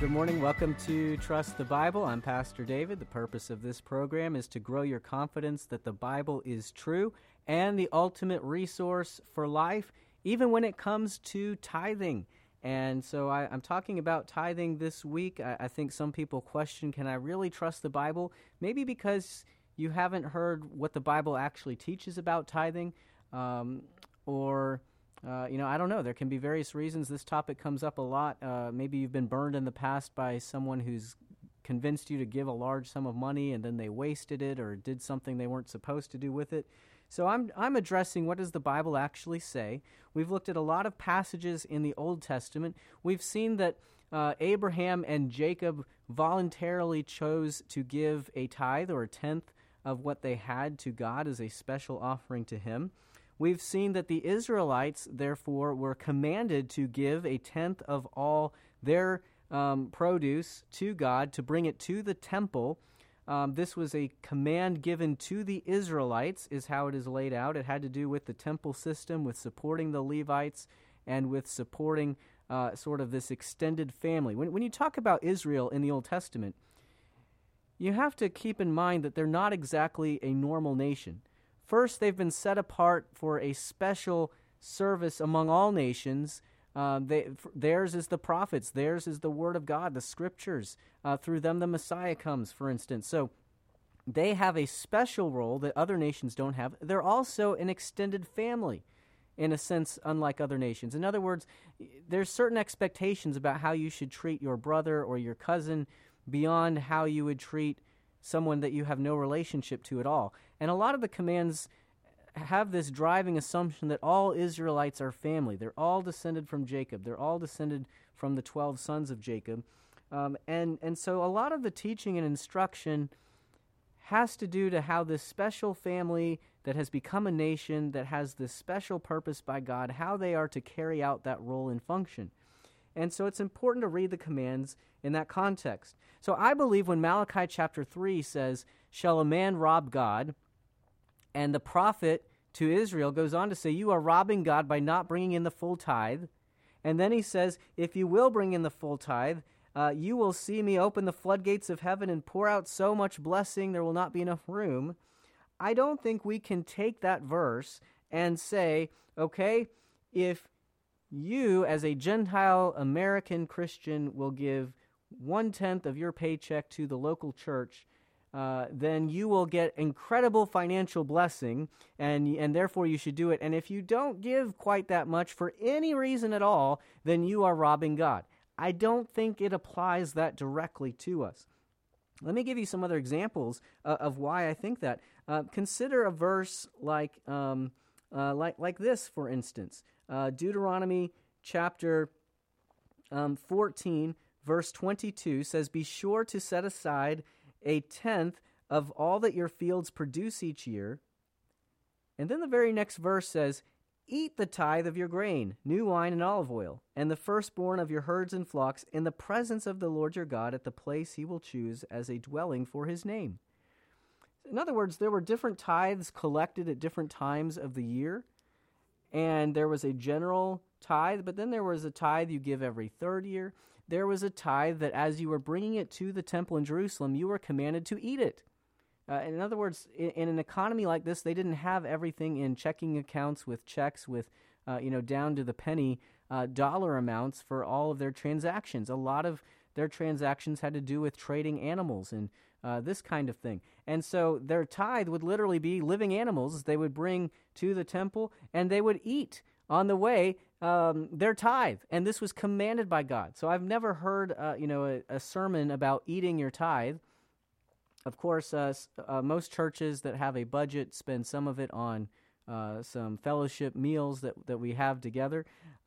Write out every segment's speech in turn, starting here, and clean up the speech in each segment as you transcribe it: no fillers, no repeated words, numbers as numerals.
good morning. Welcome to Trust the Bible. I'm Pastor David. The purpose of this program is to grow your confidence that the Bible is true and the ultimate resource for life, even when it comes to tithing. And so I'm talking about tithing this week. I think some people question, can I really trust the Bible? Maybe because you haven't heard what the Bible actually teaches about tithing, I don't know. There can be various reasons this topic comes up a lot. Maybe you've been burned in the past by someone who's convinced you to give a large sum of money and then they wasted it or did something they weren't supposed to do with it. So I'm addressing what does the Bible actually say. We've looked at a lot of passages in the Old Testament. We've seen that Abraham and Jacob voluntarily chose to give a tithe or a tenth of what they had to God as a special offering to Him. We've seen that the Israelites, therefore, were commanded to give a tenth of all their produce to God, to bring it to the temple. This was a command given to the Israelites, is how it is laid out. It had to do with the temple system, with supporting the Levites, and with supporting sort of this extended family. When you talk about Israel in the Old Testament, you have to keep in mind that they're not exactly a normal nation. First, they've been set apart for a special service among all nations. Theirs is the prophets. Theirs is the Word of God, the Scriptures. Through them, the Messiah comes, for instance. So they have a special role that other nations don't have. They're also an extended family, in a sense, unlike other nations. In other words, there's certain expectations about how you should treat your brother or your cousin beyond how you would treat someone that you have no relationship to at all. And a lot of the commands have this driving assumption that all Israelites are family. They're all descended from Jacob. They're all descended from the 12 sons of Jacob. And so a lot of the teaching and instruction has to do to how this special family that has become a nation, that has this special purpose by God, how they are to carry out that role and function. And so it's important to read the commands in that context. So I believe when Malachi chapter 3 says, "Shall a man rob God?" and the prophet to Israel goes on to say, "You are robbing God by not bringing in the full tithe." And then he says, "If you will bring in the full tithe, you will see me open the floodgates of heaven and pour out so much blessing there will not be enough room." I don't think we can take that verse and say, okay, if you, as a Gentile American Christian, will give 1/10 of your paycheck to the local church, then you will get incredible financial blessing, and therefore you should do it. And if you don't give quite that much for any reason at all, then you are robbing God. I don't think it applies that directly to us. Let me give you some other examples of why I think that. Consider a verse like this, for instance. Deuteronomy chapter 14, verse 22 says, "Be sure to set aside a tenth of all that your fields produce each year." And then the very next verse says, "Eat the tithe of your grain, new wine and olive oil, and the firstborn of your herds and flocks in the presence of the Lord your God at the place He will choose as a dwelling for His name." In other words, there were different tithes collected at different times of the year. And there was a general tithe, but then there was a tithe you give every third year. There was a tithe that as you were bringing it to the temple in Jerusalem, you were commanded to eat it. In other words, in an economy like this, they didn't have everything in checking accounts with checks with, down to the penny dollar amounts for all of their transactions. A lot of their transactions had to do with trading animals and this kind of thing. And so their tithe would literally be living animals they would bring to the temple, and they would eat on the way their tithe. And this was commanded by God. So I've never heard a sermon about eating your tithe. Of course, most churches that have a budget spend some of it on some fellowship meals that we have together.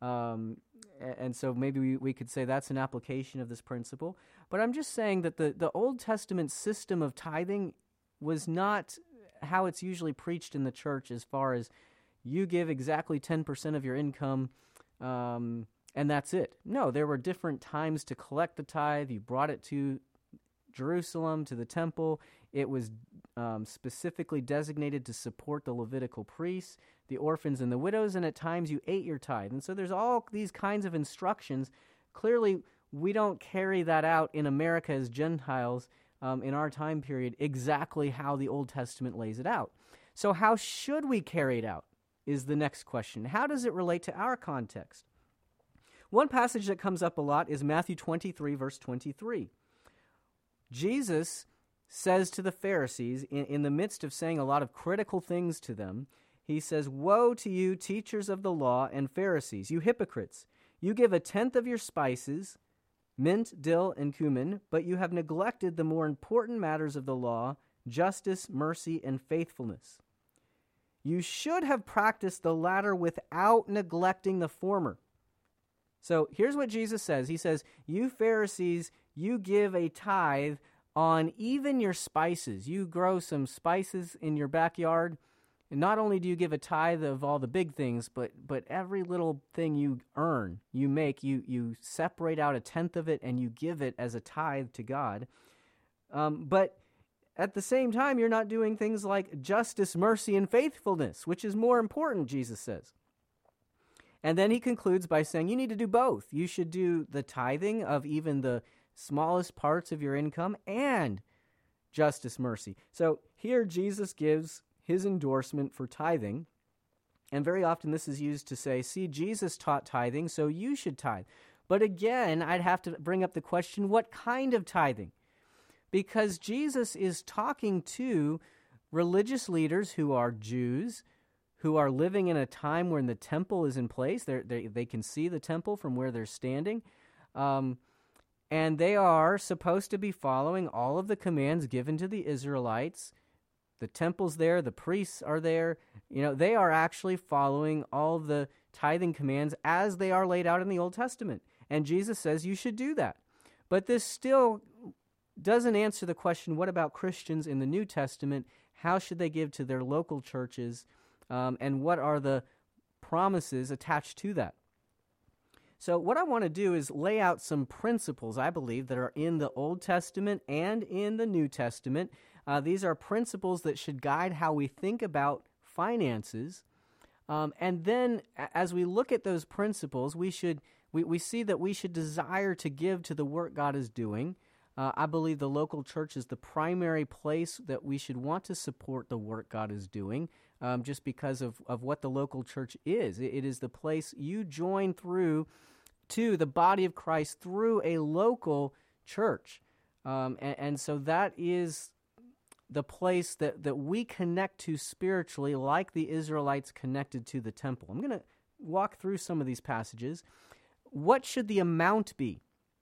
And so maybe we could say that's an application of this principle. But I'm just saying that the Old Testament system of tithing was not how it's usually preached in the church, as far as you give exactly 10% of your income and that's it. No, there were different times to collect the tithe. You brought it to Jerusalem, to the temple. It was specifically designated to support the Levitical priests, the orphans and the widows, and at times you ate your tithe. And so there's all these kinds of instructions. Clearly, we don't carry that out in America as Gentiles in our time period exactly how the Old Testament lays it out. So how should we carry it out is the next question. How does it relate to our context? One passage that comes up a lot is Matthew 23, verse 23. Jesus says to the Pharisees, in the midst of saying a lot of critical things to them, he says, "Woe to you, teachers of the law and Pharisees, you hypocrites! You give 1/10 of your spices, mint, dill, and cumin, but you have neglected the more important matters of the law, justice, mercy, and faithfulness. You should have practiced the latter without neglecting the former." So here's what Jesus says. He says, you Pharisees, you give a tithe on even your spices. You grow some spices in your backyard, and not only do you give a tithe of all the big things, but every little thing you earn, you make, you separate out 1/10 of it and you give it as a tithe to God. But at the same time, you're not doing things like justice, mercy, and faithfulness, which is more important, Jesus says. And then he concludes by saying you need to do both. You should do the tithing of even the smallest parts of your income and justice, mercy. So here Jesus gives his endorsement for tithing. And very often this is used to say, see, Jesus taught tithing, so you should tithe. But again, I'd have to bring up the question, what kind of tithing? Because Jesus is talking to religious leaders who are Jews, who are living in a time when the temple is in place. They can see the temple from where they're standing. And they are supposed to be following all of the commands given to the Israelites. The temple's there, the priests are there. They are actually following all the tithing commands as they are laid out in the Old Testament. And Jesus says you should do that. But this still doesn't answer the question, what about Christians in the New Testament? How should they give to their local churches? And what are the promises attached to that? So what I want to do is lay out some principles, I believe, that are in the Old Testament and in the New Testament. These are principles that should guide how we think about finances. And then as we look at those principles, we see that we should desire to give to the work God is doing. I believe the local church is the primary place that we should want to support the work God is doing, just because of what the local church is. It is the place you join through to the body of Christ through a local church. And so that is the place that we connect to spiritually, like the Israelites connected to the temple. I'm going to walk through some of these passages. What should the amount be?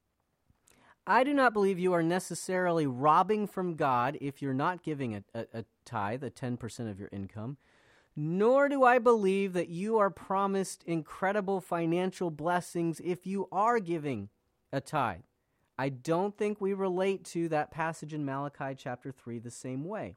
I do not believe you are necessarily robbing from God if you're not giving a tithe, 10% of your income. Nor do I believe that you are promised incredible financial blessings if you are giving a tithe. I don't think we relate to that passage in Malachi chapter 3 the same way.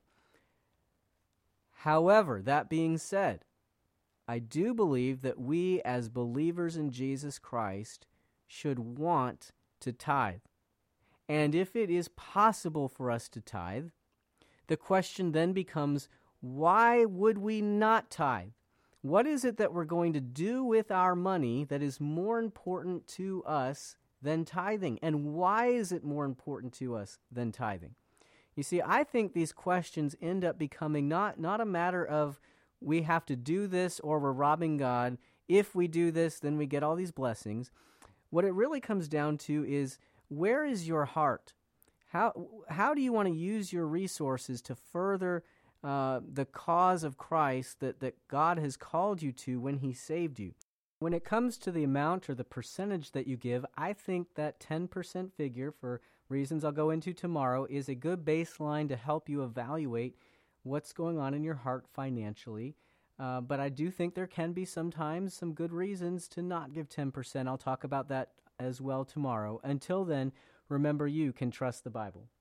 However, that being said, I do believe that we as believers in Jesus Christ should want to tithe. And if it is possible for us to tithe, the question then becomes, why would we not tithe? What is it that we're going to do with our money that is more important to us than tithing? And why is it more important to us than tithing? You see, I think these questions end up becoming not a matter of we have to do this or we're robbing God. If we do this, then we get all these blessings. What it really comes down to is, where is your heart? How do you want to use your resources to further the cause of Christ that God has called you to when he saved you? When it comes to the amount or the percentage that you give, I think that 10% figure, for reasons I'll go into tomorrow, is a good baseline to help you evaluate what's going on in your heart financially. But I do think there can be sometimes some good reasons to not give 10%. I'll talk about that as well tomorrow. Until then, remember, you can trust the Bible.